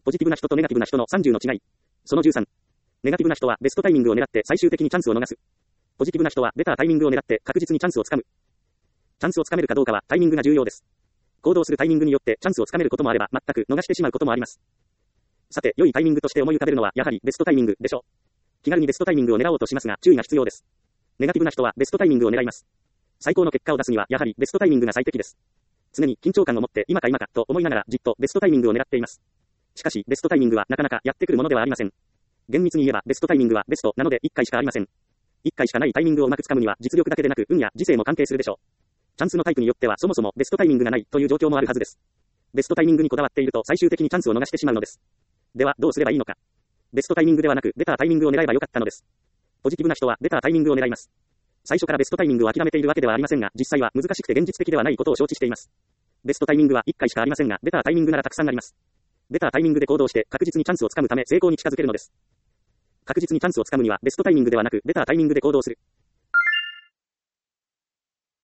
ポジティブな人とネガティブな人の30の違い。その13。ネガティブな人はベストタイミングを狙って最終的にチャンスを逃す。ポジティブな人はベタータイミングを狙って確実にチャンスをつかむ。チャンスをつかめるかどうかはタイミングが重要です。行動するタイミングによってチャンスをつかめることもあれば全く逃してしまうこともあります。さて、良いタイミングとして思い浮かべるのはやはりベストタイミングでしょう。気軽にベストタイミングを狙おうとしますが注意が必要です。ネガティブな人はベストタイミングを狙います。最高の結果を出すにはやはりベストタイミングが最適です。常に緊張感を持って今か今かと思いながらじっとベストタイミングを狙っています。しかしベストタイミングはなかなかやってくるものではありません。厳密に言えばベストタイミングはベストなので1回しかありません。1回しかないタイミングをうまくつかむには実力だけでなく運や時勢も関係するでしょう。チャンスのタイプによってはそもそもベストタイミングがないという状況もあるはずです。ベストタイミングにこだわっていると最終的にチャンスを逃してしまうのです。ではどうすればいいのか。ベストタイミングではなくベタータイミングを狙えばよかったのです。ポジティブな人はベタータイミングを狙います。最初からベストタイミングを諦めているわけではありませんが実際は難しくて現実的ではないことを承知しています。ベストタイミングは1回しかありませんがベタータイミングならたくさんあります。ベタータイミングで行動して確実にチャンスをつかむため成功に近づけるのです。確実にチャンスをつかむにはベストタイミングではなくベタータイミングで行動する。